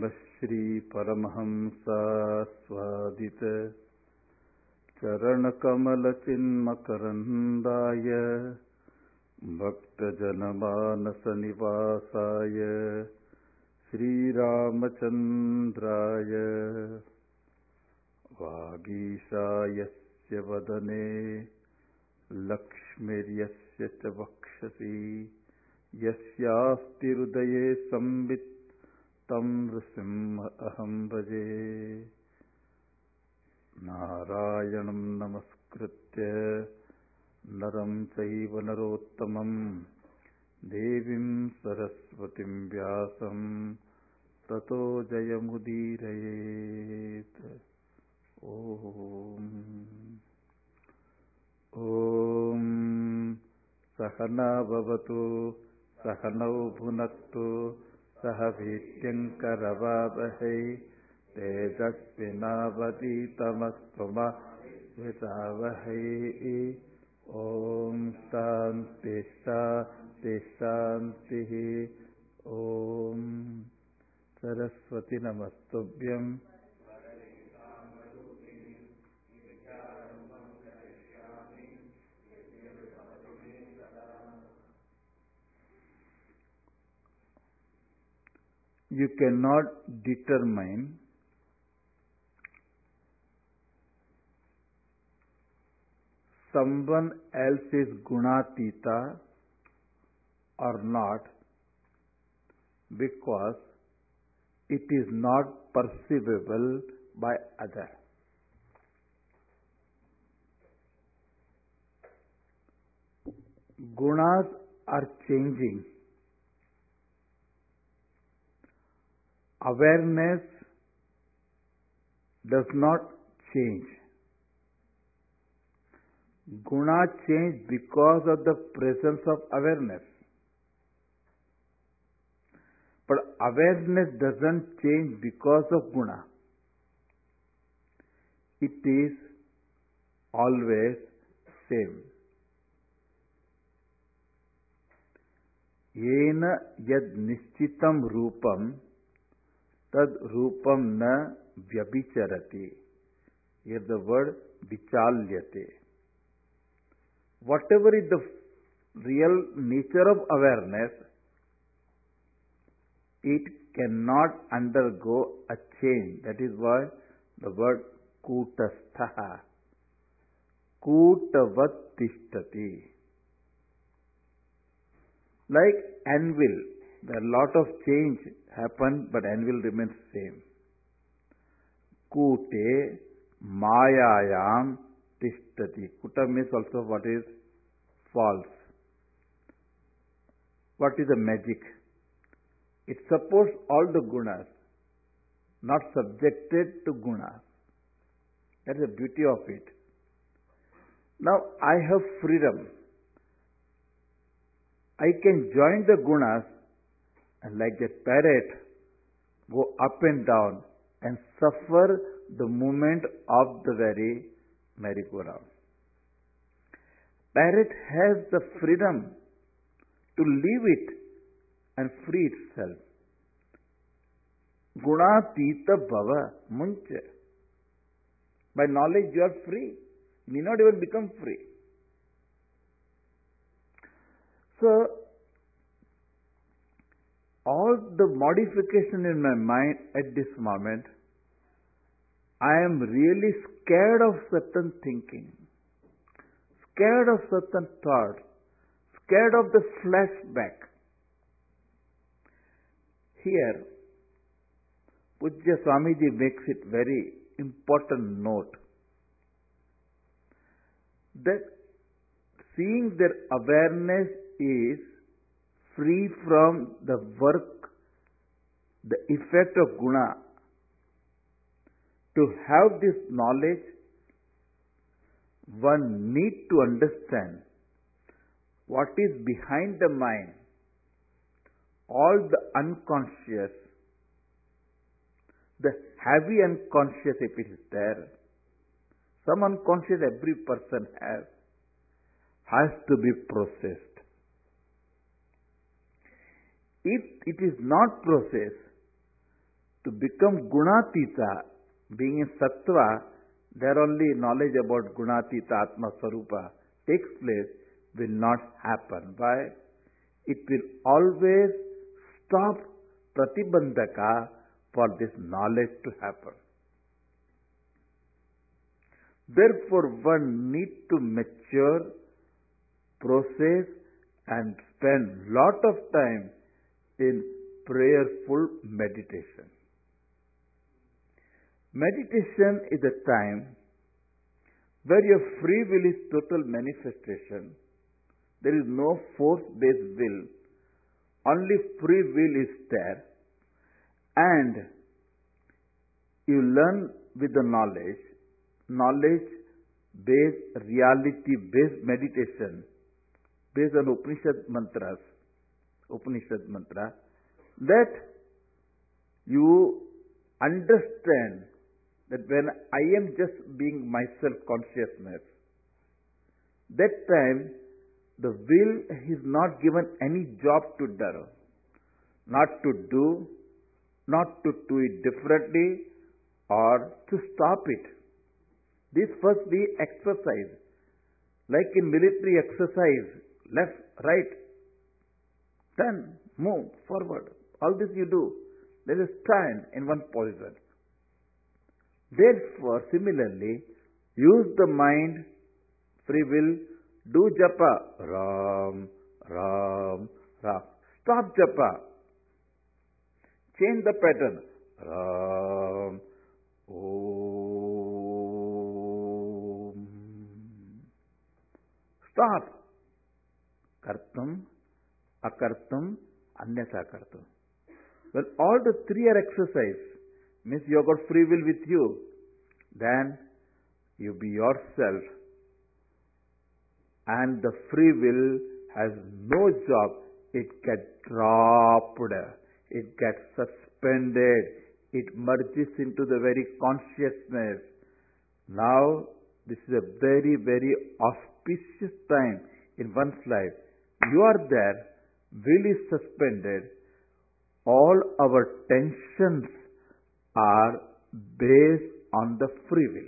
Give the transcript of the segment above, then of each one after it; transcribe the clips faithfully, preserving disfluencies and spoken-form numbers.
Brahmashri Paramhamsa Swadita Charanakamal Chinmakarandaya Bhakta Janamanasa Nivasaya Sri Ramachandraya Vagishayasya Vadane Lakshmiryasya cha Vakshasi Yasyasti Hrudaye Sambit Tam Nrisimha Aham Bhaje Narayanam Namaskritya Naram Chaiva Narottamam Devim Saraswatim Vyasam Tato Jayamudirayet. Om Om Sahana Bhavatu Sahanau Bhunaktu Sahavityankaravavahai Tejasvinavaditamaspama Vitavahai. Om Shanti Shanti Shanti. Om Saraswati Namastubhyam. You cannot determine someone else's gunatita or not because it is not perceivable by others. Gunas are changing. Awareness does not change. Guna change because of the presence of awareness. But awareness doesn't change because of guna. It is always same. Yena yad nishchitam rupam tad rupam na vyabhicharati. Here the word vichalyate. Whatever is the real nature of awareness, it cannot undergo a change. That is why the word kutastha. Kutavat tishtati. Like anvil, there are a lot of change happen, but anvil remains same. Kute mayayam tishtati. Kuta means also what is false. What is the magic? It supports all the gunas, not subjected to gunas. That is the beauty of it. Now I have freedom. I can join the gunas and like a parrot go up and down and suffer the movement of the very merry-go-round. Parrot has the freedom to leave it and free itself. Gunatita bhava muncha. By knowledge you are free. You need not even become free. So, all the modification in my mind at this moment, I am really scared of certain thinking, scared of certain thoughts, scared of the flashback. Here, Pujya Swamiji makes it very important note that seeing their awareness is free from the work, the effect of guna. To have this knowledge, one need to understand what is behind the mind, all the unconscious, the heavy unconscious if it is there. Some unconscious every person has, has to be processed. If it is not processed, To become Gunatita, being in Sattva, there only knowledge about Gunatita Atma Swarupa takes place, will not happen. Why? It will always stop Pratibandhaka for this knowledge to happen. Therefore, one needs to mature, process and spend lot of time in prayerful meditation. Meditation is a time where your free will is total manifestation. There is no force-based will. Only free will is there. And you learn with the knowledge, knowledge-based, reality-based meditation, based on Upanishad mantras, Upanishad mantra, that you understand that when I am just being myself consciousness, that time the will is not given any job to do, not to do, not to do it differently or to stop it. This first be exercise. Like in military exercise, left, right, turn, move, forward. All this you do. There is stand in one position. Therefore, similarly, use the mind, free will, do japa, Ram, Ram, Ram. Stop japa. Change the pattern. Ram, Om. Stop. Kartam, Akartam, Anyatha Kartam. When all the three are exercised, means you have got free will with you, then you be yourself, and the free will has no job. It gets dropped, it gets suspended, it merges into the very consciousness. Now, this is a very, very auspicious time in one's life. You are there, will is suspended, all our tensions are based on the free will.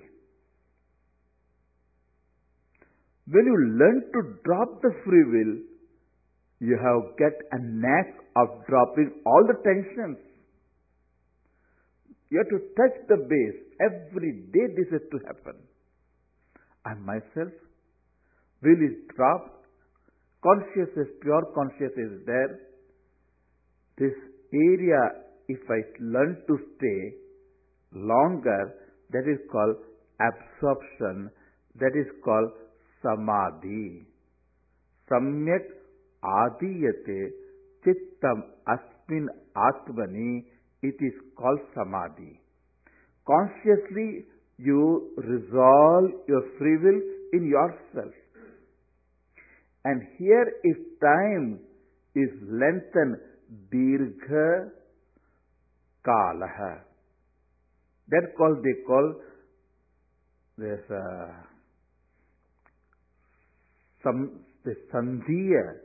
When you learn to drop the free will, you have get a knack of dropping all the tensions. You have to touch the base. Every day this has to happen. I myself, will is dropped, consciousness, pure consciousness is there. This area, if I learn to stay longer, that is called absorption, that is called samadhi. Samyak adiyate chittam asmin atmani, it is called samadhi. Consciously you resolve your free will in yourself. And here if time is lengthened, dirgha kalaha. That called, they call this uh, some the sandhiya,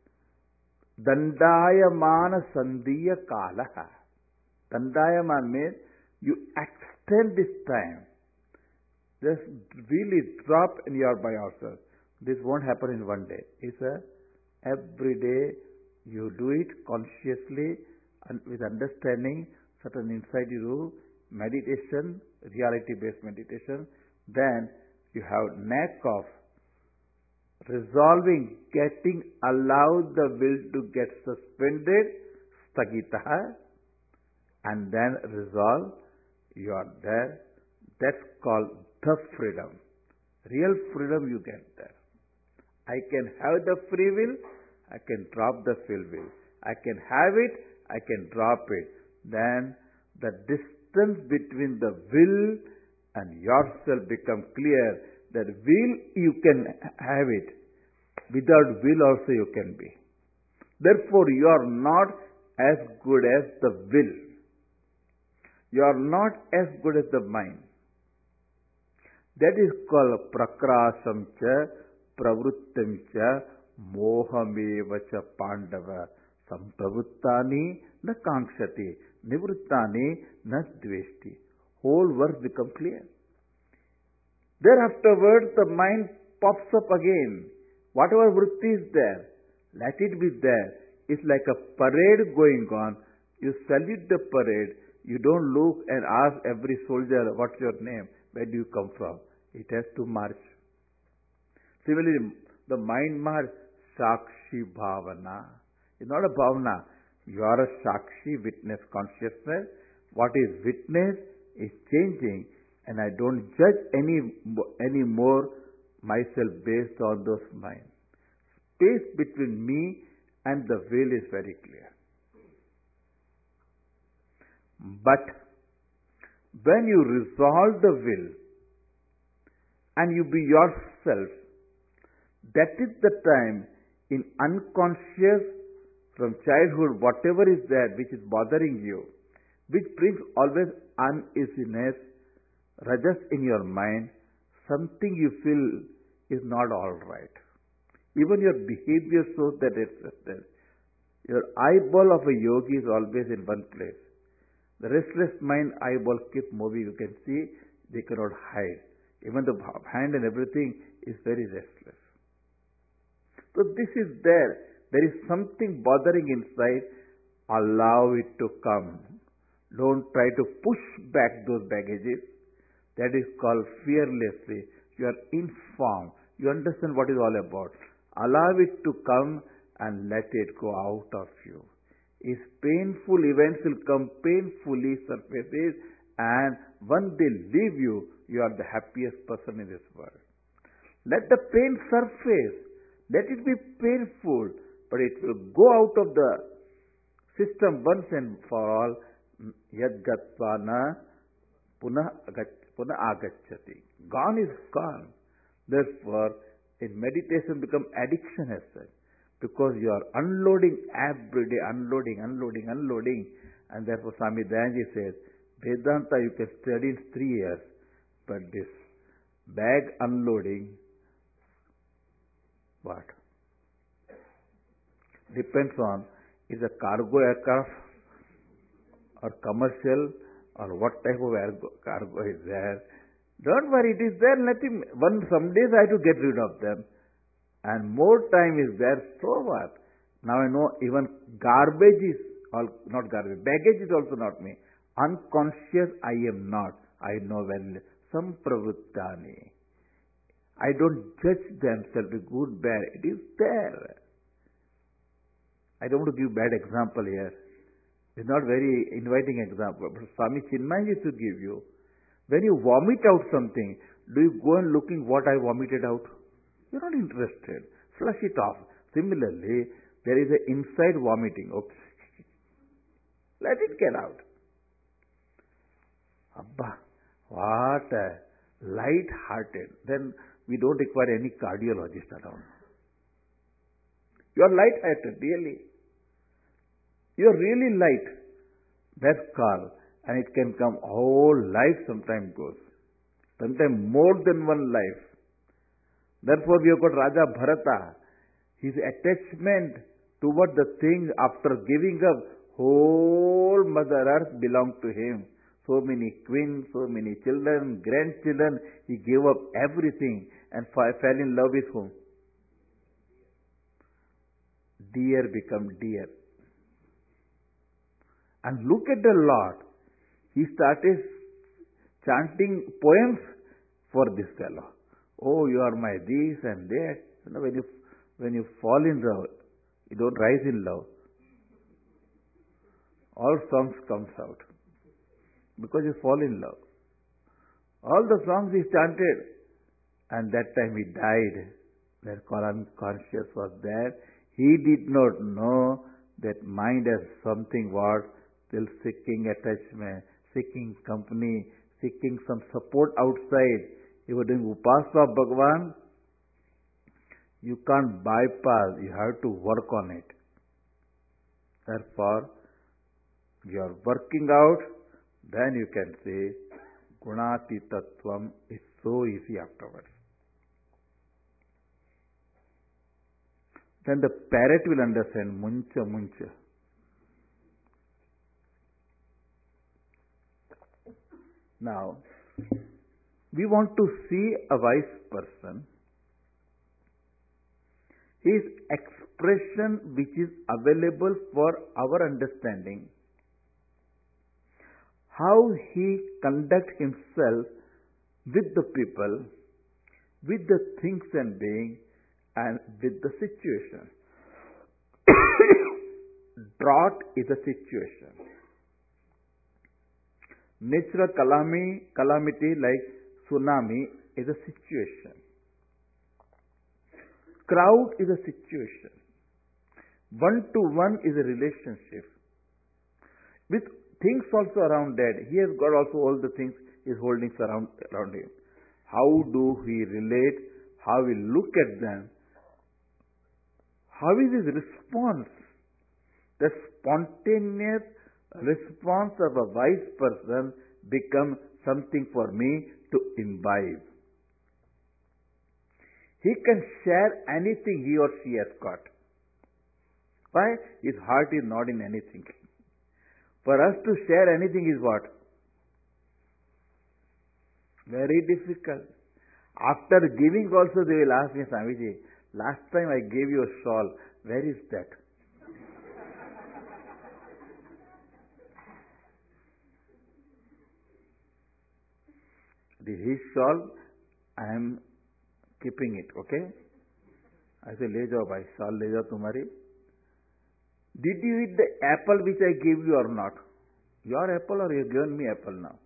dandayamana sandhiya kalaha. Dandayamana means you extend this time. Just really drop and you are by yourself. This won't happen in one day. It's a every day you do it consciously and with understanding, certain insight you do, meditation, reality-based meditation, then you have knack of resolving, getting, allow the will to get suspended, stagitaha, and then resolve, you are there. That's called the freedom. Real freedom you get there. I can have the free will, I can drop the free will. I can have it, I can drop it. Then the distance between the will and yourself become clear. That will you can have it. Without will also you can be. Therefore you are not as good as the will. You are not as good as the mind. That is called prakrasam cha, pravrittam cha, mohameva cha pandava. Sampravuttani na kankshati, nivruttani na dveshti. Whole verse becomes clear. Then afterwards the mind pops up again. Whatever vritti is there, let it be there. It's like a parade going on. You salute the parade. You don't look and ask every soldier, what's your name? Where do you come from? It has to march. Similarly, the mind march, Sakshi Bhavana. It's not a Bhavana. You are a Sakshi, witness consciousness. What is witness is changing, and I don't judge any, any more myself based on those minds. Space between me and the will is very clear. But when you resolve the will and you be yourself, that is the time in unconscious from childhood, whatever is there which is bothering you, which brings always uneasiness, rajas in your mind, something you feel is not all right. Even your behavior shows that it's there. Your eyeball of a yogi is always in one place. The restless mind eyeball keep moving. You can see they cannot hide. Even the hand and everything is very restless. So this is there. There is something bothering inside. Allow it to come. Don't try to push back those baggages. That is called fearlessly. You are informed. You understand what it is all about. Allow it to come and let it go out of you. If painful events will come, painfully surfaces, and when they leave you, you are the happiest person in this world. Let the pain surface. Let it be painful, but it will go out of the system once and for all. Yad gatvana punah agacchati. Gone is gone. Therefore, in meditation become addiction as such. Because you are unloading every day, unloading, unloading, unloading. And therefore Swami Dayanji says, Vedanta you can study in three years. But this bag unloading, what? Depends on, is a cargo aircraft or commercial or what type of cargo is there. Don't worry, it is there. Let him, one, some days I have to get rid of them. And more time is there, so what? Now I know even garbage is, all, not garbage, baggage is also not me. Unconscious I am not. I know well. Sampravuttani. I don't judge themselves with good, bad. It is there. I don't want to give bad example here. It's not very inviting example. But Swami Chinmay used to give you. When you vomit out something, do you go and looking what I vomited out? You're not interested. Flush it off. Similarly, there is an inside vomiting. Okay. Let it get out. Abba, what a light-hearted. Then we don't require any cardiologist around. You are light-hearted, really. You are really light. That's called. And it can come whole life sometimes goes. Sometimes more than one life. Therefore we have got Raja Bharata. His attachment toward the thing after giving up, whole Mother Earth belonged to him. So many queens, so many children, grandchildren, he gave up everything and fell in love with whom? Deer become deer. And look at the Lord. He started chanting poems for this fellow. Oh, you are my this and that. You know, when you when you fall in love, you don't rise in love. All songs comes out because you fall in love. All the songs he chanted, and that time he died. That unconscious was there. He did not know that mind has something what still seeking attachment, seeking company, seeking some support outside. You were doing upasana of Bhagavan, you can't bypass, you have to work on it. Therefore, you are working out, then you can say, Gunati Tattvam is so easy afterwards. then the parrot will understand. Muncha, muncha. Now, we want to see a wise person. His expression which is available for our understanding, how he conducts himself with the people, with the things and beings, and with the situation. Drought is a situation. Natural calamity, calamity like tsunami is a situation. Crowd is a situation. One to one is a relationship. With things also around that, he has got also all the things he is holding around, around him. How do we relate? How we look at them? How is his response? The spontaneous response of a wise person becomes something for me to imbibe. He can share anything he or she has got. Why? His heart is not in anything. For us to share anything is what? Very difficult. After giving also they will ask me, Swamiji, last time I gave you a shawl, where is that? His shawl, I am keeping it, okay? I say, ले जाओ भाई, shawl ले जाओ तुम्हारी. Did you eat the apple which I gave you or not? Your apple or you have given me apple now?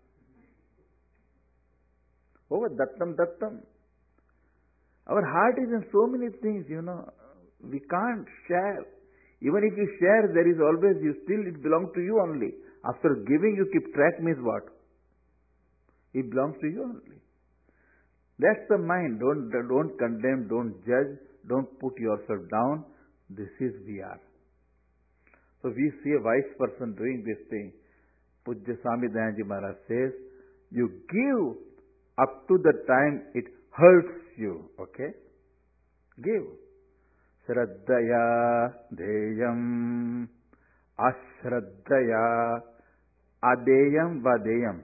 Oh, dattam, dattam. Our heart is in so many things, you know. We can't share. Even if you share, there is always, you still, it belongs to you only. After giving, you keep track means what? It belongs to you only. That's the mind. Don't, don't condemn, don't judge, don't put yourself down. This is we are. So we see a wise person doing this thing. Pujya Swami Dayanji Maharaj says, you give up to the time it hurts you. Okay? Give. Shraddhaya deyam ashraddhaya adeyam vadeyam.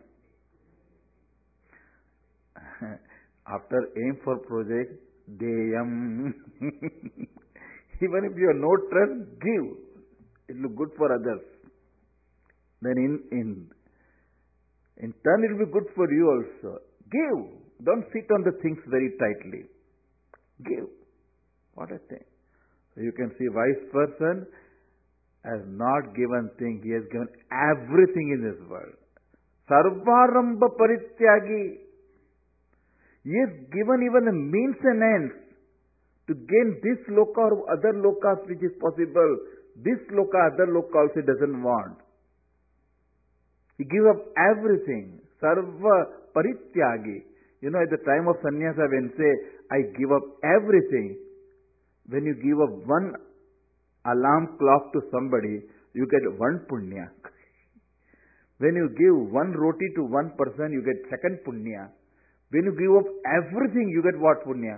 After aim for project, deyam. Even if you have no trust, give. It will look good for others. Then in, in, in turn it will be good for you also. Give. Don't sit on the things very tightly. Give. What a thing. So you can see wise person has not given thing. He has given everything in this world. Sarvarambha parityagi. He has given even the means and ends to gain this loka or other lokas which is possible. This loka, other loka also doesn't want. He gives up everything. Sarva parityagi. You know, at the time of sannyasa, when say, I give up everything, when you give up one alarm clock to somebody, you get one punya. When you give one roti to one person, you get second punya. When you give up everything, you get what punya?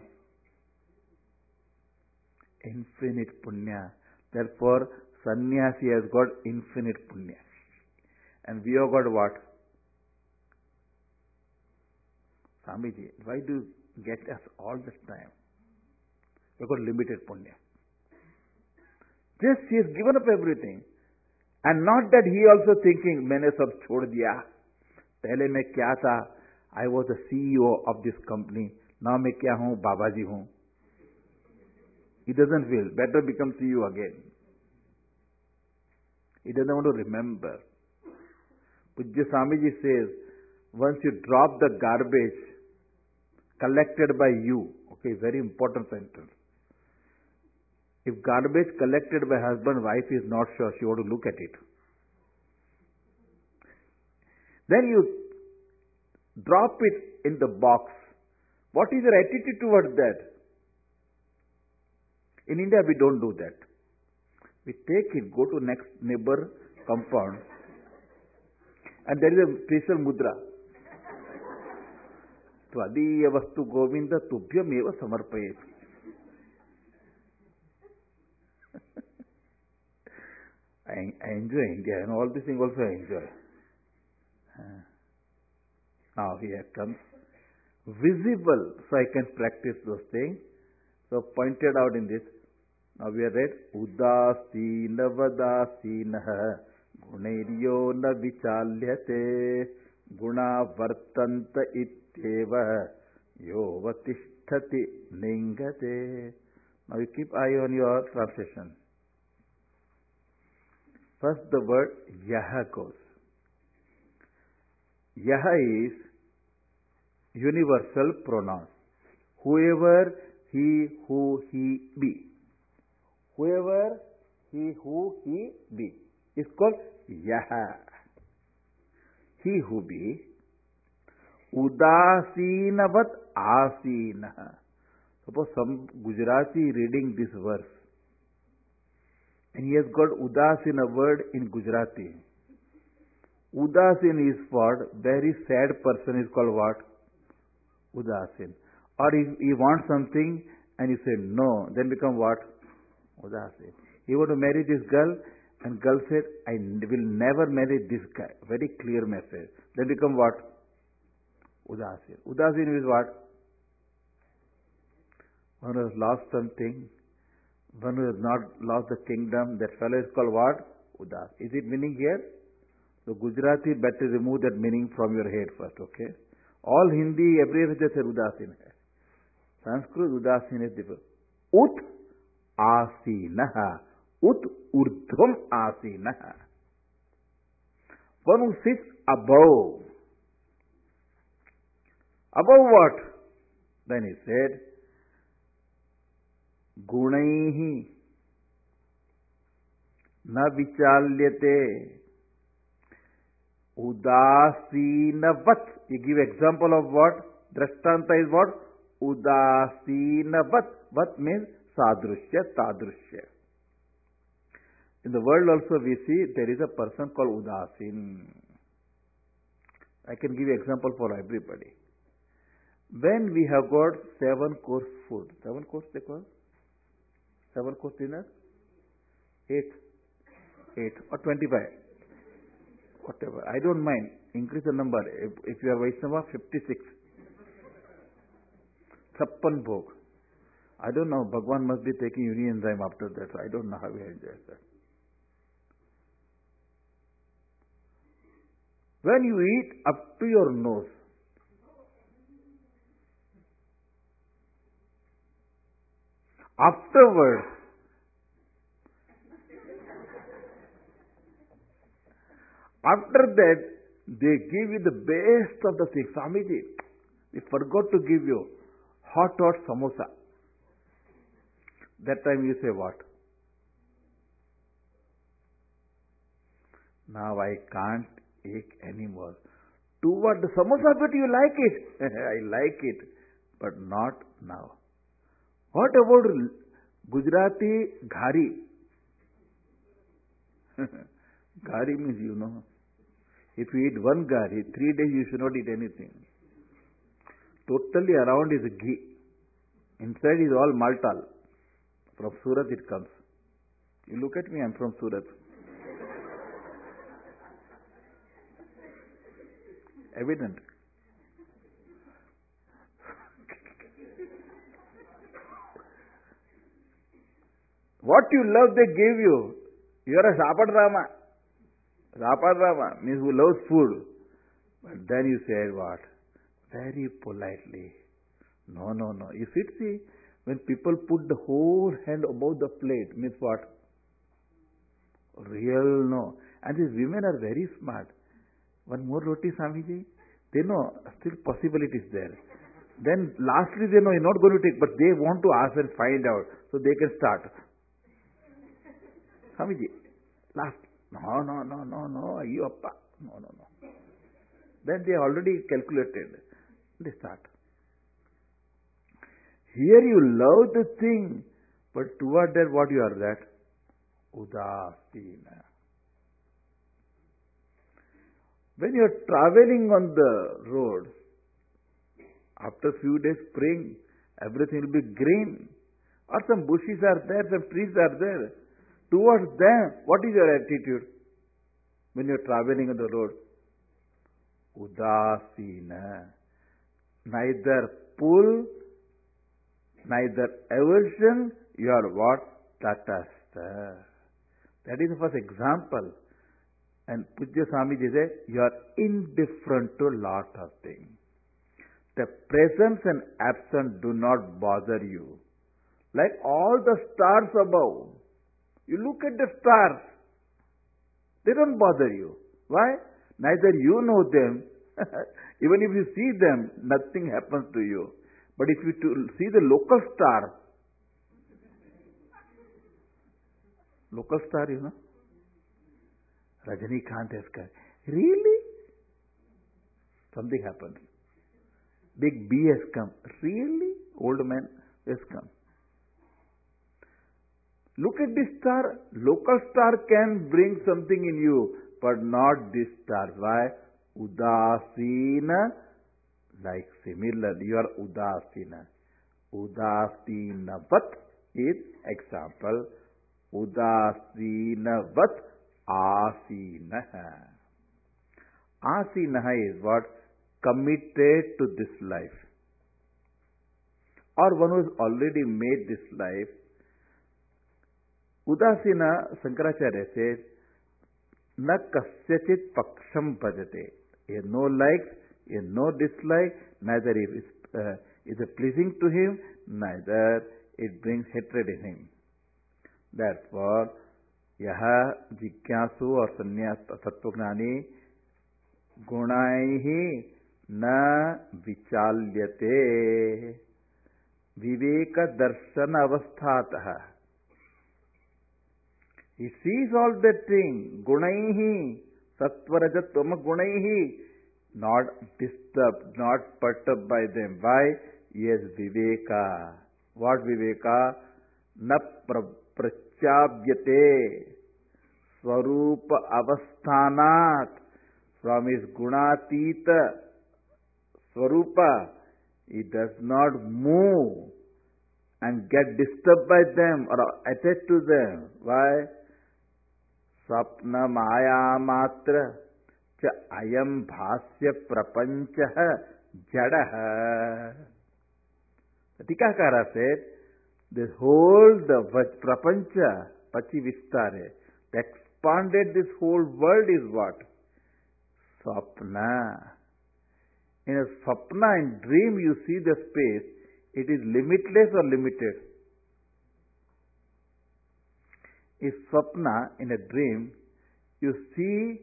Infinite punya. Therefore, sannyasi has got infinite punya. And we have got what? Swamiji, why do you get us all the time? We have got limited punya. Just he has given up everything. And not that he also thinking, मैंने सब छोड़ दिया. पहले मैं क्या था? I was the C E O of this company. Now मैं क्या हूँ? बाबाजी हूँ. He doesn't feel. Better become C E O again. He doesn't want to remember. Pujya Swamiji says, once you drop the garbage collected by you, okay, very important sentence. If garbage collected by husband, wife is not sure, she ought to look at it. Then you drop it in the box. What is your attitude towards that? In India, we don't do that. We take it, go to next neighbor compound, and there is a special mudra. Tvadiya vastu govinda tubhyam eva samarpayet. I, I enjoy India and all these things also I enjoy. Uh, now here comes visible, so I can practice those things. So pointed out in this. Now we are read Udasina vadasina guniryo na vichalyate guna vartanta ityeva yovatisthati ningate. Now you keep eye on your translation. First the word yaha goes. Yaha is universal pronoun. Whoever, he, who, he, be. Whoever, he, who, he, be is called yaha. He who be. Udasinavat asina. Suppose some Gujarati reading this verse and he has got udasin a word in Gujarati. Udasin is for very sad person is called what? Udasin. Or if he wants something and you say no, then become what? Udasin. You want to marry this girl and girl said, I will never marry this guy. Very clear message. Then become what? Udasin. Udasin is what? One who has lost something, one who has not lost the kingdom, that fellow is called what? Udas. Is it meaning here? So Gujarati, better remove that meaning from your head first, okay? All Hindi, everywhere they say Udasin hai. Sanskrit Udasin is different. Ut asinaha. Ut urdhvam asinaha. One who sits above. Above what? Then he said, Gunaihi na vichalyate udasinavat. You give example of what? Drashtanta is what? Udasinavat. Vat means sadrushya, tadrushya. In the world also we see there is a person called Udasin. I can give you example for everybody. When we have got seven course food, seven course they call? Seven course dinner? Eight. Eight or twenty-five. Whatever. I don't mind. Increase the number. If, if you are Vaishnava, fifty-six. Chappan bhog. I don't know. Bhagwan must be taking union enzyme after that. So I don't know how he enjoys that. When you eat up to your nose, afterwards, after that, they give you the best of the things. Swamiji, we forgot to give you hot, hot samosa. That time you say what? Now I can't eat anymore. To what? The samosa, but you like it. I like it, but not now. What about Gujarati ghari? Ghari means, you know, if you eat one ghari, three days you should not eat anything. Totally around is ghee. Inside is all maltal. From Surat it comes. You look at me, I am from Surat. Evident. What you love, they give you. You are a Sapadrama. Sapadrama means who loves food. But then you said what? Very politely. No, no, no. You see, see, when people put the whole hand above the plate, means what? Real no. And these women are very smart. One more roti, Swamiji. They know still possibility is there. Then lastly they know you're not going to take, but they want to ask and find out. So they can start. Swamiji, last. No, no, no, no, no. You appa. No, no, no. Then they already calculated. They start. Here you love the thing, but toward that what you are that? Udasina. When you are traveling on the road, after few days spring, everything will be green. Or some bushes are there, some trees are there. towards them, what is your attitude when you're traveling on the road? Udasina. Neither pull, neither aversion, you are what? Tatastha. That is the first example. And Pujya Swamiji says, you are indifferent to lot of things. The presence and absence do not bother you. Like all the stars above. You look at the stars. They don't bother you. Why? Neither you know them. Even if you see them, nothing happens to you. But if you to see the local star, local star, you know, Rajinikanth has come. Really? Something happens. Big B has come. Really? Old man has come. Look at this star. Local star can bring something in you, but not this star. Why? Udasina. Like similarly, you are Udasina. Udasinavat is example. Udasinavat asinaha. Asinaha is what? Committed to this life. Or one who has already made this life. Udasina, Shankaracharya says, na kasyachit paksham bhajate. He has no likes, he has no dislike, neither it is, uh, is it pleasing to him, neither it brings hatred in him. Therefore, yaha jigyasu or sannyas tattvagnani gunaihi na vichalyate viveka darshana avasthatah. He sees all that thing, gunaihi, sattvarajatvama gunaihi, not disturbed, not perturbed by them. Why? Yes, viveka. What viveka? Na prachabyate swarupa avasthanat. From his gunatita swarupa, he does not move and get disturbed by them or attached to them. Why? Sapna maya matra cha ayam bhasya prapancha jadaha. The Tikakara said, this whole, the prapancha, pachi vistare, the expanded this whole world is what? Sapna. In a sapna, in dream, you see the space. It is limitless or limited? In sapna, in a dream, you see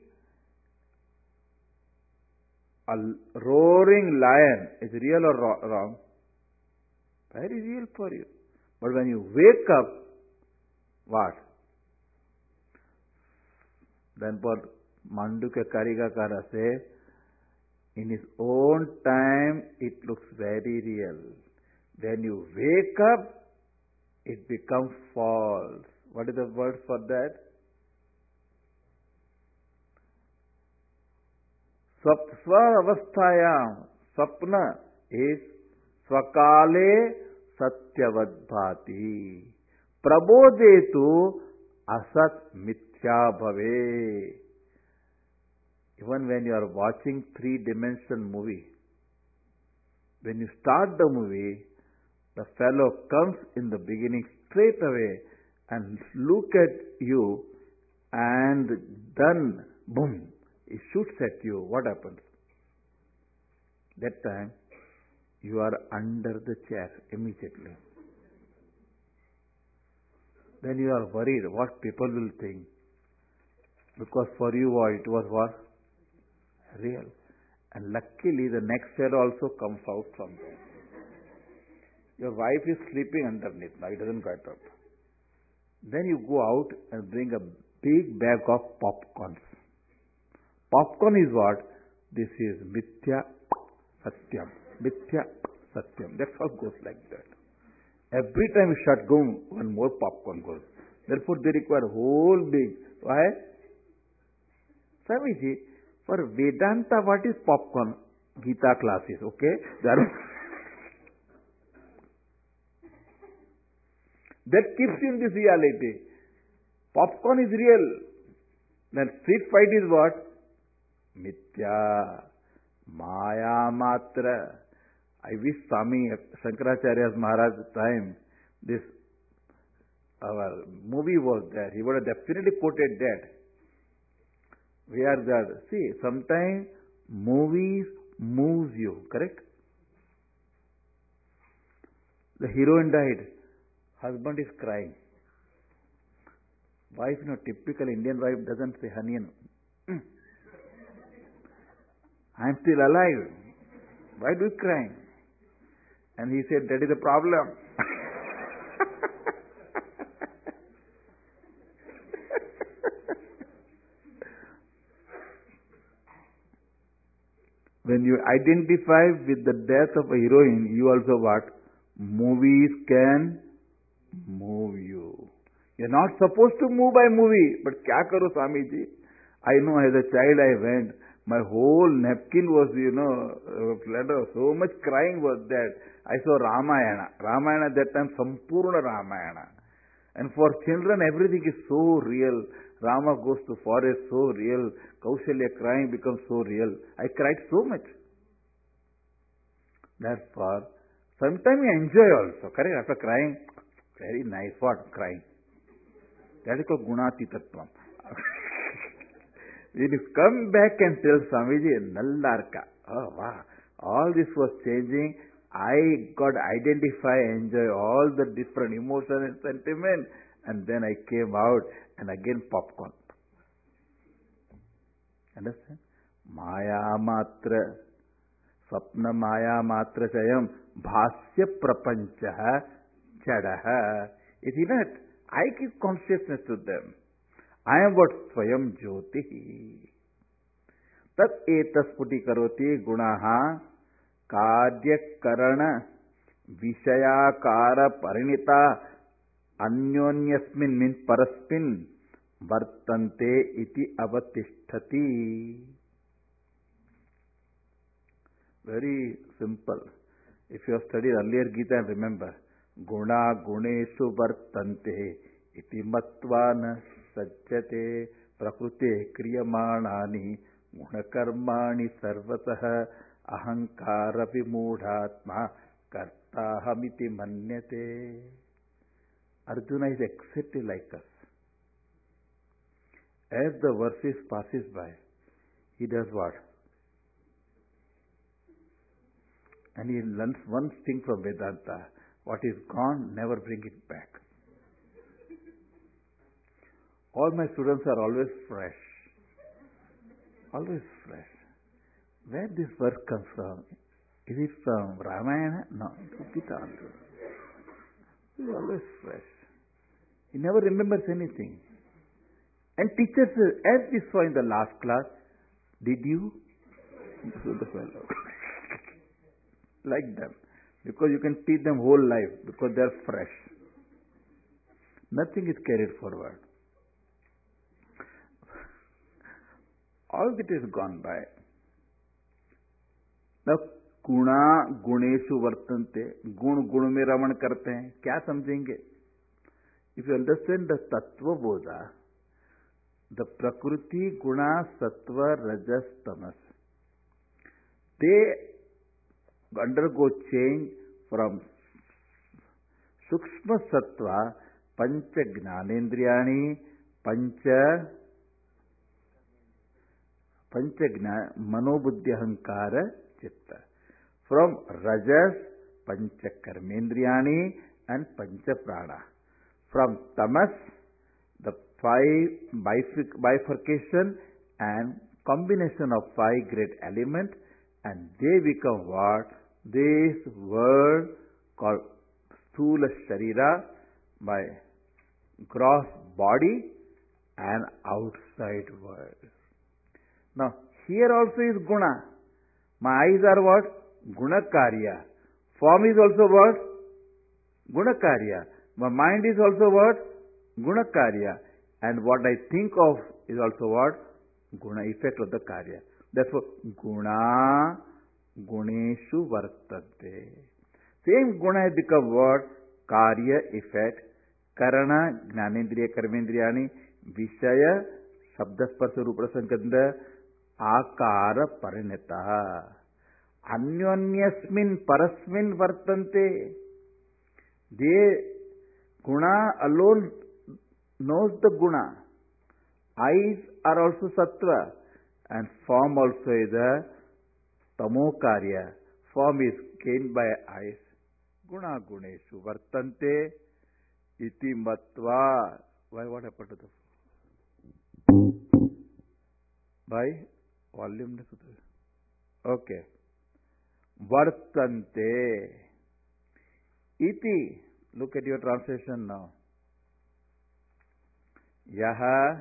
a roaring lion. Is it real or wrong? Very real for you. But when you wake up, what? Then what Mandukya Karigakara says, in his own time, it looks very real. When you wake up, it becomes false. What is the word for that? Swa avasthayam. Sapna is swakale satyavadbhati. Prabodhetu asat mithya bhave. Even when you are watching three-dimensional movie, when you start the movie, the fellow comes in the beginning straight away and look at you and then, boom, he shoots at you. What happens? That time, you are under the chair immediately. Then you are worried what people will think. Because for you, it was what? Real. And luckily, the next chair also comes out from there. Your wife is sleeping underneath. Now, it doesn't get up. Then you go out and bring a big bag of popcorns. Popcorn is what? This is mithya satyam. Mithya satyam. That's how it goes like that. Every time you shut go, one more popcorn goes. Therefore, they require whole big. Why? Swamiji, for Vedanta, what is popcorn? Gita classes, okay? That keeps you in this reality. Popcorn is real. Then street fight is what? Mithya. Maya matra. I wish Swami Shankaracharya's Maharaj's time, this our movie was there. He would have definitely quoted that. We are there. See, sometimes movies moves you, correct? The heroine died. Husband is crying. Wife, you know, typical Indian wife doesn't say, honey, mm, I'm still alive. Why do you cry? And he said, that is the problem. When you identify with the death of a heroine, you also what? Movies can move you. You're not supposed to move by movie, but kya karo Swamiji? I know as a child I went, my whole napkin was, you know, uh, so much crying was that. I saw Ramayana. Ramayana at that time, Sampurna Ramayana. And for children, everything is so real. Rama goes to forest, so real. Kaushalya crying becomes so real. I cried so much. Therefore, sometimes you enjoy also. Correct? After crying, very nice. What? Crying. That is called Gunati Tattvam. When you come back and tell Swamiji, Nallarka. Oh, wow. All this was changing. I got identify, enjoy all the different emotion and sentiment. And then I came out and again popcorn. Understand? Maya matra. Sapna maya matra chayam. Bhasya prapanchaha chadaha. Is it not? I give consciousness to them. I am what? Swayam Jyoti. Tat etas puti karoti gunaha karya karana vishayakara parinita anyonyasmin min paraspin vartante iti avatishtati. Very simple. If you have studied earlier Gita, remember, guna guneshu vartante iti matvana sajjate prakrute kriyamanani gunakarmani sarvatah ahankara vimudhatma kartahamiti manyate. Arjuna is exactly like us. As the verses passes by, he does what? And he learns one thing from Vedanta. What is gone, never bring it back. All my students are always fresh. Always fresh. Where this verse comes from? Is it from Ramayana? No, it's Gita. He is always fresh. He never remembers anything. And teachers, as we saw in the last class, did you? The fellow. Like them. Because you can teach them whole life, because they are fresh. Nothing is carried forward. All that is gone by. Now, guna guneshu vartante. Gun gun mein raman karte hain. Kya samjhenge? If you understand the tattva bodha, the prakriti, guna, sattva, rajas, tamas, they undergo change from sukshma sattva, pancha gnanendriyani, pancha pancha gna, manobuddhi ahankara chitta. From rajas, pancha karmendriyani and pancha prana. From tamas, the five bifurc- bifurcation and combination of five great elements, and they become what? This world called Sthula Sharira, by gross body and outside world. Now, here also is guna. My eyes are what? Gunakarya. Form is also what? Gunakarya. My mind is also what? Gunakarya. And what I think of is also what? Guna, effect of the karya. Therefore, guna guneshu vartate. Same guna has become what? Karya, effect. Karana, Gnanendriya, Karmendriyani, Vishaya, Shabdasparsa, Ruprasanganda, Akara Parineta. Anyonyasmin Parasmin Vartante. They, Guna alone knows the Guna. Eyes are also Sattva. And form also is a Tamokarya. Form is gained by eyes. Guna Guneshu Vartante Iti Matva. Why, what happened to the... By volume. Okay. Vartante Iti. Look at your translation now. Yaha.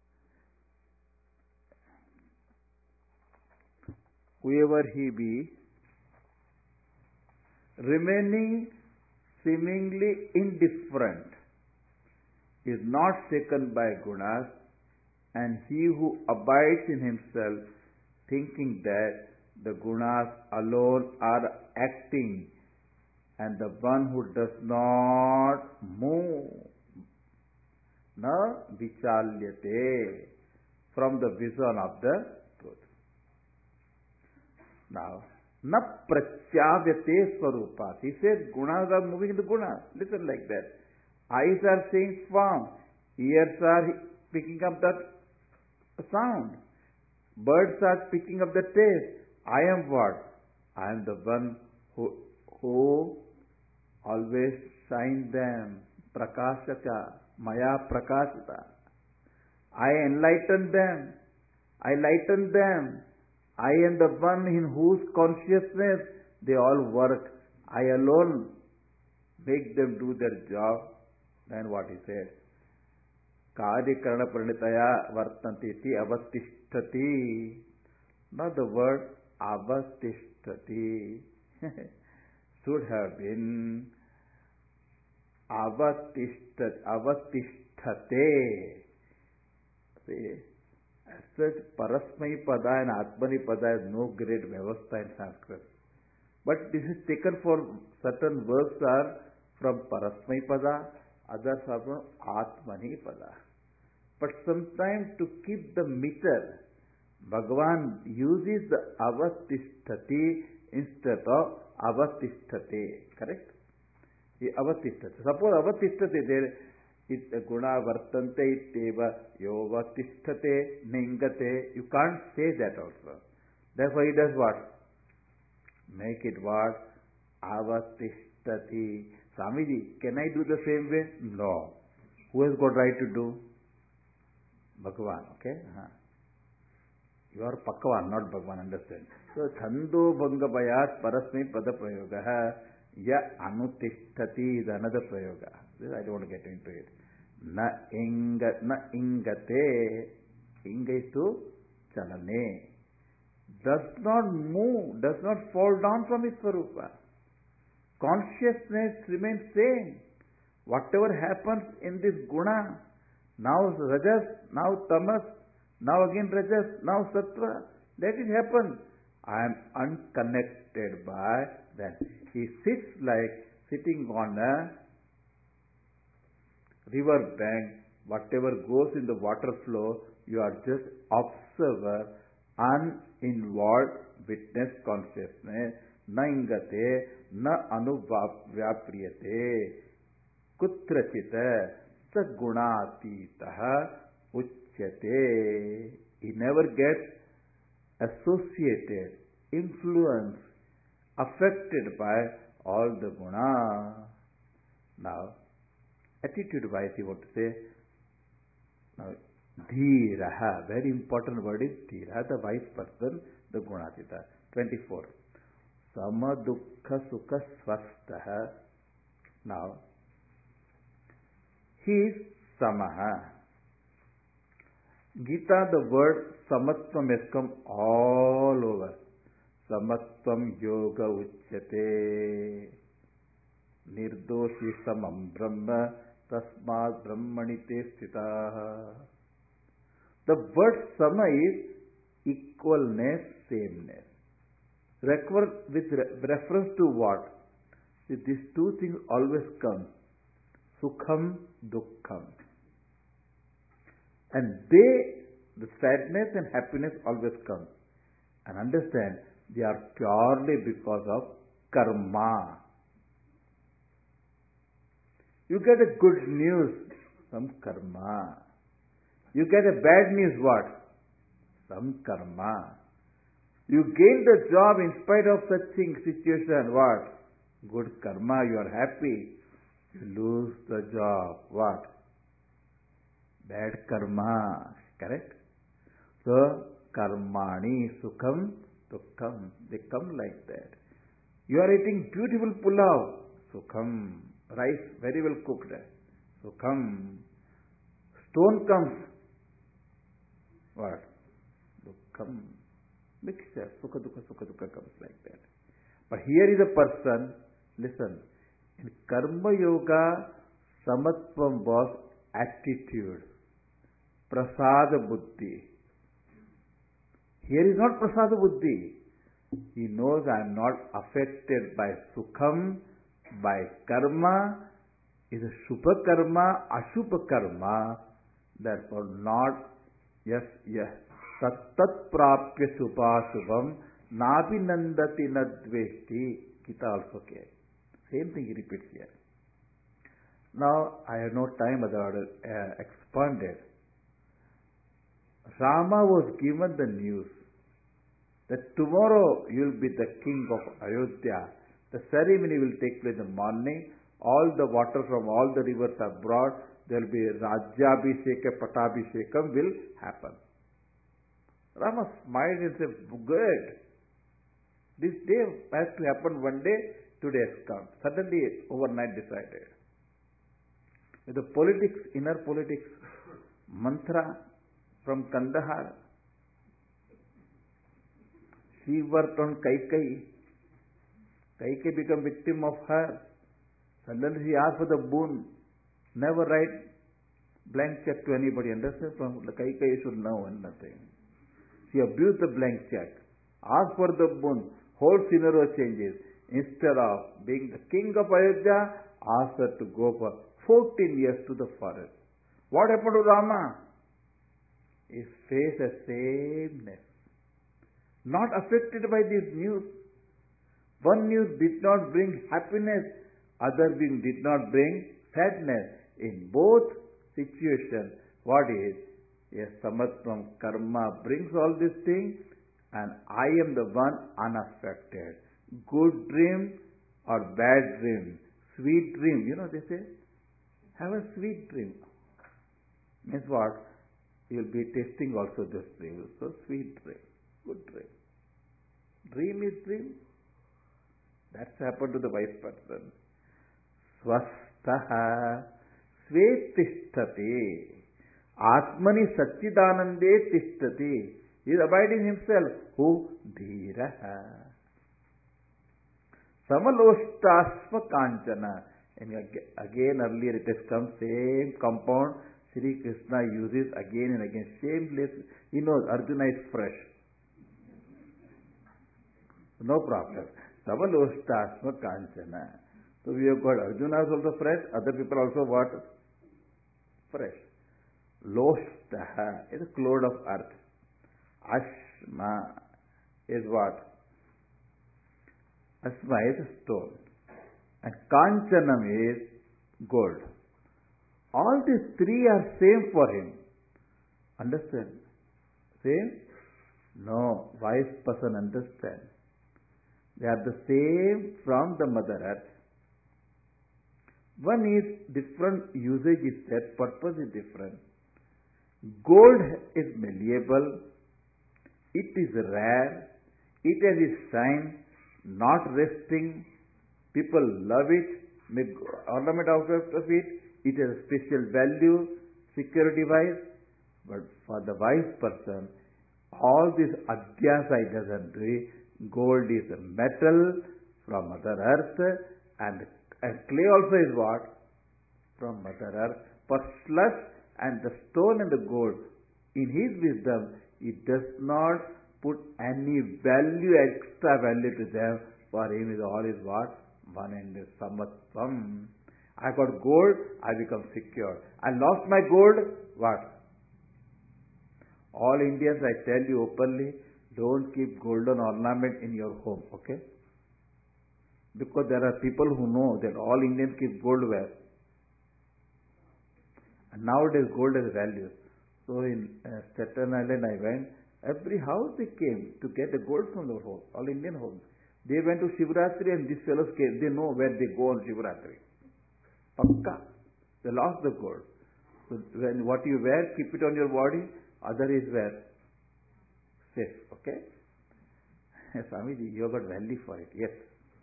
Whoever he be, remaining seemingly indifferent, is not shaken by gunas, and he who abides in himself, thinking that the gunas alone are acting, and the one who does not move, na vichalyate, from the vision of the truth. Now, na prachavyate swarupas. He says gunas are moving into gunas. Listen like that. Eyes are seeing form. Ears are picking up that sound. Birds are picking up the taste. I am what? I am the one who, who always shine them. Prakashaka. Maya prakashita. I enlighten them. I lighten them. I am the one in whose consciousness they all work. I alone make them do their job. Then what he said? Karyakarana parinitaya vartanti iti avastishtati. Not the word avastishtati. Should have been avastishtati. Avastishtate. See? As such, Parasmai Pada and Atmani Pada has no great vyavastha in Sanskrit. But this is taken for certain words are from Parasmai Pada, others are from Atmani Pada. But sometimes to keep the meter, Bhagavan uses the Avastishtati instead of Avastistate. Correct? The Avastishtati. Suppose Avastishtati there. It guna vartante itteva yova tishthate ningate. You can't say that also. Therefore he does what? Make it what? Avatishtati. Swamiji, can I do the same way? No. Who has got right to do? Bhagavan, okay? Uh-huh. You are Pakavan, not Bhagavan, understand? So, Chando Bhanga Bayat Parasmi Pada Prayoga Ya Anutishtati is another Prayoga. This I don't want to get into it. Na inga, na ingate, inga is to chalane. Does not move, does not fall down from its Swarupa. Consciousness remains same. Whatever happens in this guna, now rajas, now tamas, now again rajas, now sattva, let it happen. I am unconnected by that. He sits like sitting on a river bank, whatever goes in the water flow, you are just observer, uninvolved witness consciousness. Na ingate, na anuvyapriyate, kutrachita, sa gunatitaha uchyate. He never gets associated, influenced, affected by all the guna. Now, attitude-wise, you want to say, now, dhiraha, very important word is dhira, the wise person, the gunatita. twenty-four. Sama dukkha sukha svastaha. Now, he is samaha. Gita, the word samatvam has come all over. Samatvam yoga uchyate. Nirdoshi samam brahma tasmad brahmanite sthitaha. The word sama is equalness, sameness. Refer, with re- reference to what? See, these two things always come. Sukham, Dukkham. And they, the sadness and happiness always come. And understand, they are purely because of karma. You get a good news, some karma. You get a bad news, what? Some karma. You gain the job in spite of such thing, situation, what? Good karma, you are happy. You lose the job, what? Bad karma, correct? So, karmani, sukham, dukkham, they come like that. You are eating beautiful pulao, sukham, rice very well cooked, sukham. Stone comes, what? Dukkham. Mixture, sukha dukha, sukha dukha comes like that. But here is a person, listen, in Karma Yoga, samatvam was attitude, prasada buddhi. Here is not prasada buddhi. He knows I am not affected by sukham, by karma. Is a shubha karma, ashubha karma. Therefore not, yes, yes. Sattat prapya shubha nabi nandati nadveshti. Gita also came. Same thing he repeats here. Now, I have no time, otherwise uh, expanded. Rama was given the news that tomorrow you will be the king of Ayodhya. The ceremony will take place in the morning. All the water from all the rivers are brought. There will be Rajyabhisheka, Patabhishekam will happen. Rama smiled and said, good. This day has to happen one day, today has come. Suddenly, overnight decided. With the politics, inner politics, mantra from Kandahar, she worked on Kaikai. Kaikai became victim of her. Suddenly she asked for the boon. Never write blank check to anybody. Understand? From the Kaikai should know and nothing. She abused the blank check. Asked for the boon. Whole scenario changes. Instead of being the king of Ayodhya, asked her to go for fourteen years to the forest. What happened to Rama? His face a sameness. Not affected by this news. One news did not bring happiness, other news did not bring sadness. In both situations, what is? Yes, samatvam karma brings all these things, and I am the one unaffected. Good dream or bad dream, sweet dream, you know they say, have a sweet dream. Means what? You will be tasting also this dream. So sweet dream, good dream. Dream is dream. That's happened to the wise person. Swastaha svetishthati atmani satchidanande tishtati. He is abiding himself. Who? Dhiraha. Samalostasma kanchana. And again earlier it has come, same compound Sri Krishna uses again and again. Same place. He knows Arjuna is fresh. No problem. Samalostasma kanchana. So we have got Arjuna is also fresh, other people also what? Fresh. Loshtaha is a cloud of earth. Ashma is what? Ashma is a stone. And Kanchanam is gold. All these three are same for him. Understand? Same? No. Wise person understand. They are the same from the Mother Earth. One is different usage is there, purpose is different. Gold is malleable, it is rare, it has its shine, not resting, people love it, make ornament out of it, it has a special value, security wise, but for the wise person, all this adhyasa it doesn't do. Gold is a metal from Mother Earth, and And clay also is what? From Mother Earth. For slush and the stone and the gold, in his wisdom, he does not put any value, extra value to them. For him is all is what? One and samatvam. I got gold, I become secure. I lost my gold, what? All Indians, I tell you openly, don't keep golden ornament in your home, okay? Because there are people who know that all Indians keep gold where? And nowadays gold has value. So in uh, Staten Island I went, every house they came to get the gold from their home, all Indian homes. They went to Shivratri and these fellows came, they know where they go on Shivratri. Pakka. They lost the gold. So when what you wear, keep it on your body, other is where? Safe, okay? Swamiji, you have got value for it, yes.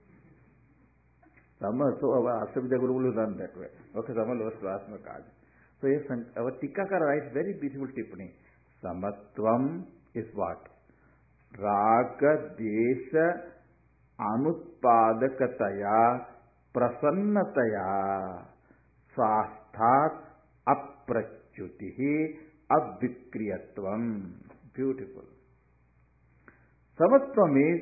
Sama, so our Asabhya Guru will run that way. Okay, Sama loves to ask my card. So yes, our Tikakara writes very beautiful tippani. Samatvam is what? Raga Desha Anutpadakataya Prasannataya Swasthat Apratyutihi Abvikriyatvam. Beautiful. Samatvam is,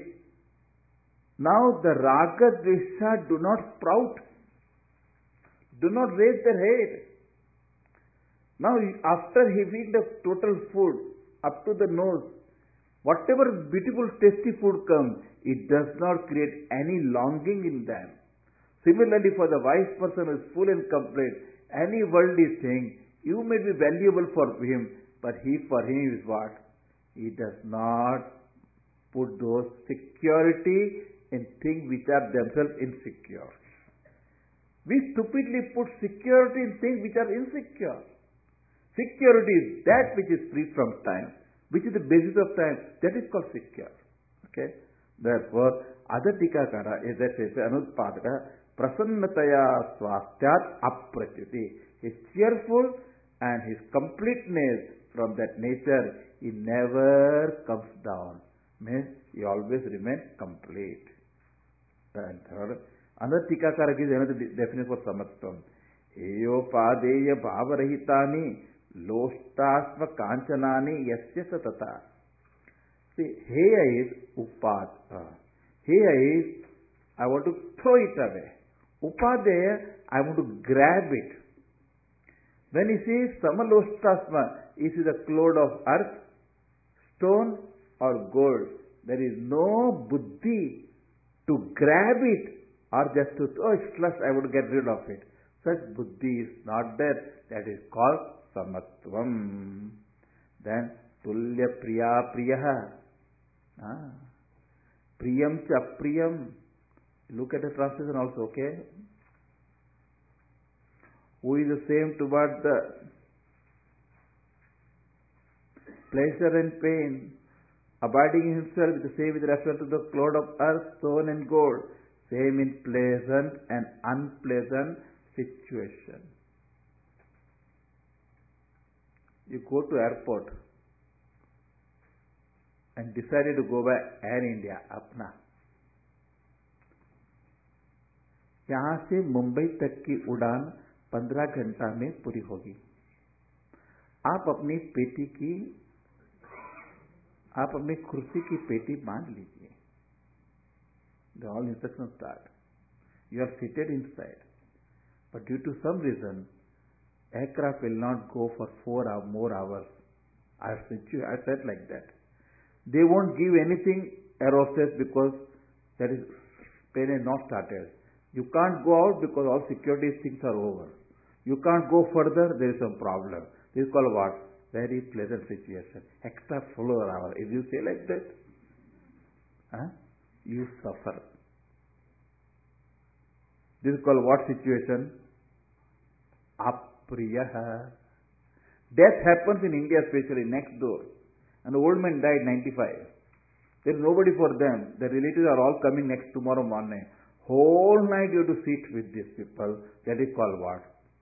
now the Raga Dvesha do not sprout. Do not raise their head. Now after having the total food up to the nose, whatever beautiful tasty food comes, it does not create any longing in them. Similarly for the wise person who is full and complete, any worldly thing, you may be valuable for him, but he for him is what? He does not put those security in things which are themselves insecure. We stupidly put security in things which are insecure. Security is that which is free from time, which is the basis of time. That is called secure. Okay? Therefore, other Tikakara is that says Anutpadaka Prasannataya Swastyat Apratyuti. He is cheerful and his completeness from that nature, he never comes down. Means he always remains complete. And third, another Tikakara gives another definition for Samatvam. Heyo padeya bhavarahitani Lostasma kanchanani yasya satata. See, heya is upad. Heya is, I want to throw it away. Upadeya, I want to grab it. When he says samalostasma, is it a cloud of earth, stone or gold? There is no buddhi to grab it or just to, oh it's slush, I want to get rid of it. Such buddhi is not there. That is called Samatvam. Then Tulya Priya Priyaha. Ah. Priyam cha Priyam. Look at the translation also, okay? Who is the same toward the pleasure and pain, abiding in himself the same with reference to the cloud of earth, stone and gold, same in pleasant and unpleasant situation. You go to airport and decided to go by Air India, अपना यहाँ से मुंबई तक की उड़ान पंद्रह घंटा में पूरी होगी. आप अपनी पेटी की आप अपनी कुर्सी की पेटी बांध लीजिए. The all instructions start. You are seated inside, but due to some reason, aircraft will not go for four or more hours. I I said like that. They won't give anything aerosters because that is plane is not started. You can't go out because all security things are over. You can't go further, there is some problem. This is called what? Very pleasant situation. Extra floor hour. If you say like that, huh, you suffer. This is called what situation? Apriyaha. Death happens in India especially next door. An old man died ninety-five. There is nobody for them. The relatives are all coming next tomorrow morning. Whole night you have to sit with these people. That is called what?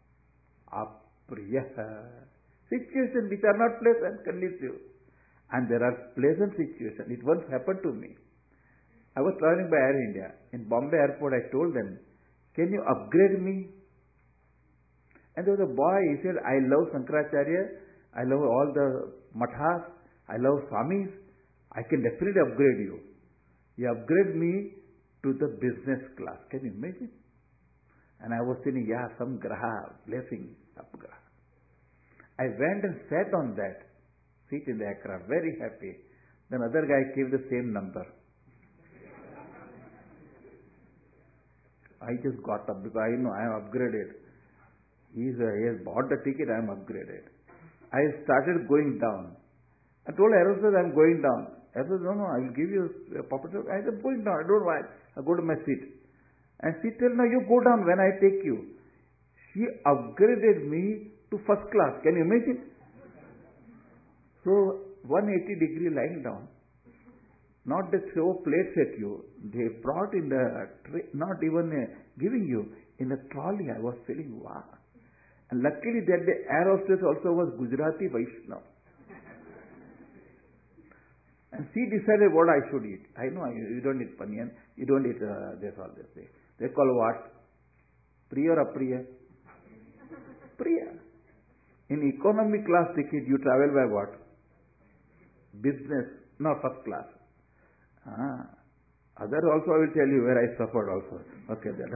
Apriyaha. Situations which are not pleasant, conducive. And there are pleasant situations. It once happened to me. I was traveling by Air India. In Bombay airport I told them, can you upgrade me? And there was a boy, he said, I love Shankaracharya, I love all the mathas, I love Swamis, I can definitely upgrade you. He upgraded me to the business class. Can you imagine? And I was thinking, yeah, some graha, blessing, upgraha. I went and sat on that seat in the aircraft, very happy. Then other guy gave the same number. I just got up because I know I am upgraded. He's a, he has bought the ticket, I am upgraded. I started going down. I told Aerospace, I am going down. Aerospace, no, no, I will give you a puppet. I said, going down, I don't know why. I go to my seat. And she told, no, you go down when I take you. She upgraded me to first class. Can you imagine? So, one hundred eighty degree lying down. Not they throw plates at you. They brought in the, tra- not even uh, giving you, in a trolley. I was feeling, wow. And luckily that the air hostess also was Gujarati Vaishnav. And she decided what I should eat. I know you, you don't eat paniyan, you don't eat uh, this all this thing. They call what? Priya or apriya? Priya. In economy class ticket, you travel by what? Business, not first class. Ah. Other also I will tell you where I suffered also. Okay, then.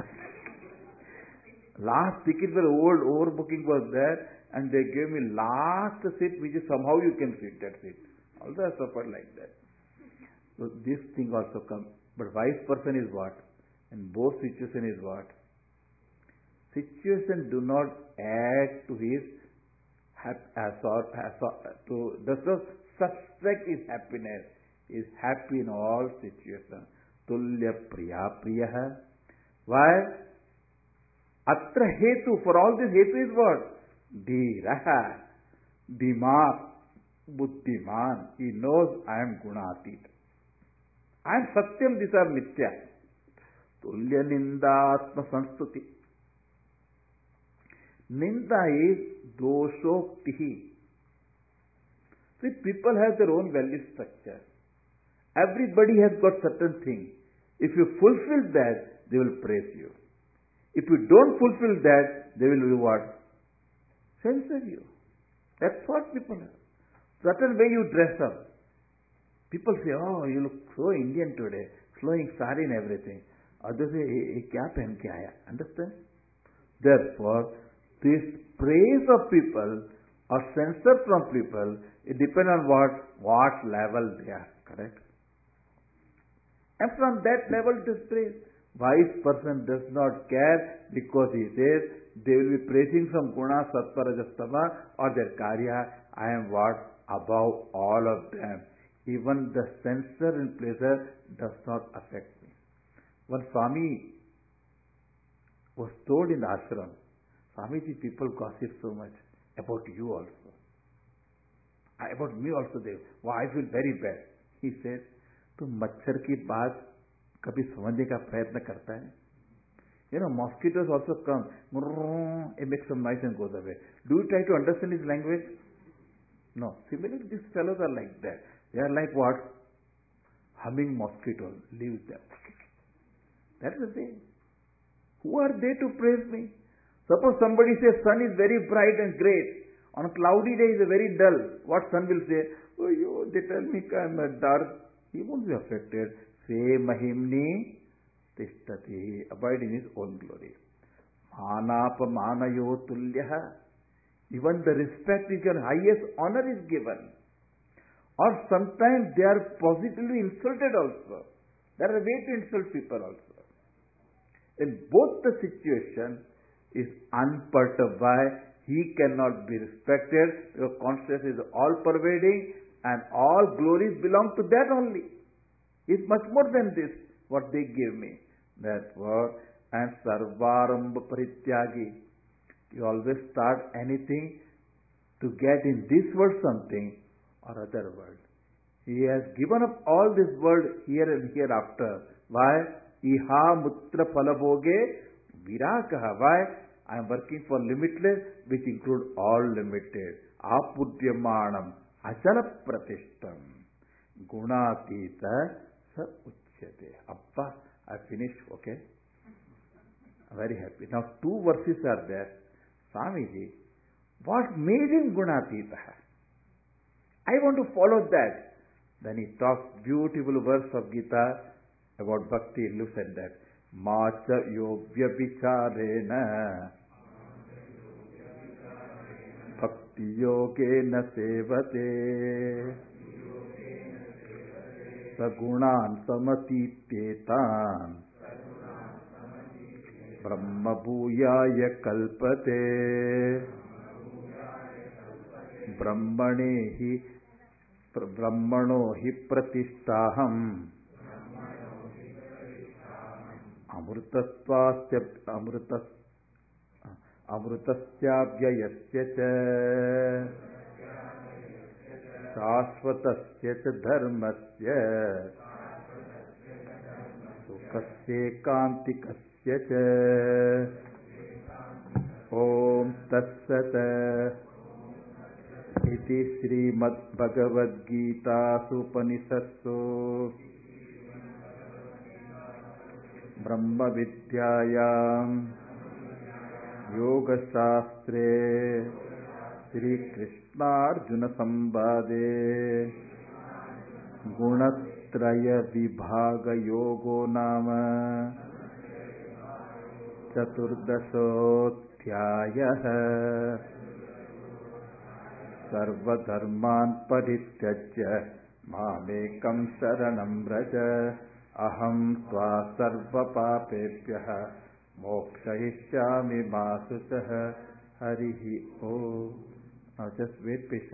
Last ticket were old, overbooking was there, and they gave me last seat, which is somehow you can fit that seat. Also I suffered like that. So this thing also comes. But wise person is what? In both situation is what? Situation do not add to his hap- uh, sor- uh, sor- to does not subtract his happiness. He is happy in all situations. Tulya priya priya. Why? Atra hetu, for all this hetu is what? Dhiraha, Dimag, Buddhiman. He knows I am Gunatit. I am Satyam, these are Mithya. Tulya Ninda Atma Sanstuti. Ninda is Doshoktihi. See, people have their own value structure. Everybody has got certain thing. If you fulfill that, they will praise you. If you don't fulfill that, they will reward, censor you. That's what people have. Certain way you dress up. People say, oh, you look so Indian today, flowing sari and everything. Others say, ye kya pehen ke aaya? Understand? Therefore, this praise of people or censor from people, it depends on what, what level they are. Correct? And from that level it is praise. Wise person does not care because he says they will be praising from Guna, Sattva, Rajastama or their Karya. I am what? Above all of them. Even the censor and pleasure does not affect me. One Swami was told in the ashram, Swamiji, people gossip so much about you also. About me also they, well, I feel very bad. He said, तो मच्छर की बात कभी समझने का प्रयत्न करता है? You know, mosquitoes also come. It makes some noise and goes away. Do you try to understand his language? No. Similarly, these fellows are like that. They are like what? Humming mosquitoes. Leave them. That's the thing. Who are they to praise me? Suppose somebody says sun is very bright and great. On a cloudy day is very dull. What sun will say? Oh, yo, they tell me I'm dark. He won't be affected. Se mahimni tishtati. Abide in his own glory. Manapa manayo tulyaha. Even the respect is your highest honor is given. Or sometimes they are positively insulted also. There are way to insult people also. In both the situation is unperturbed by he cannot be respected. Your consciousness is all pervading and all glories belong to that only. It's much more than this, what they give me. Therefore, and sarvarambha parityagi. You always start anything to get in this world something or other world. He has given up all this world here and hereafter. Why? Iha mutra phalabhoge virakaha. Why? I am working for limitless, which include all limited. Apudyamanam achala pratishtam. Gunatita sa uchyate. Appa, I finished, okay? I'm very happy. Now two verses are there. Swamiji, what made him Gunatita? I want to follow that. Then he talks beautiful verse of Gita about bhakti, looks at that. మా చ యో వ్యభిచారేణ భక్తి యోగేన సేవతే సగుణాన్ సమతీత్యేతాన్ బ్రహ్మ భూయాయ కల్పతే బ్రహ్మణే హి బ్రహ్మణో హి ప్రతిష్ఠాహం అమృతత్వాస్య అమృత అమృతస్యావ్యయస్య చ శాశ్వతస్య చ ధర్మస్య సుఖస్యేకాంతికస్య చ. ఓం తత్సత్. ఇది శ్రీమద్భగవద్గీతాసూపనిషత్సు బ్రహ్మ విద్యాయాం యోగశాస్త్రే శ్రీకృష్ణార్జున సంవాదే గుణత్రయ విభాగ యోగో నామ చతుర్దశోధ్యాయః. సర్వధర్మాన్ పరిత్యజ్య మామేకం శరణం వ్రజ అహం త్వా సర్వపాపేభ్యః మోక్షయిష్యామి మా శుచః. హరి ఓం. Now just wait patiently.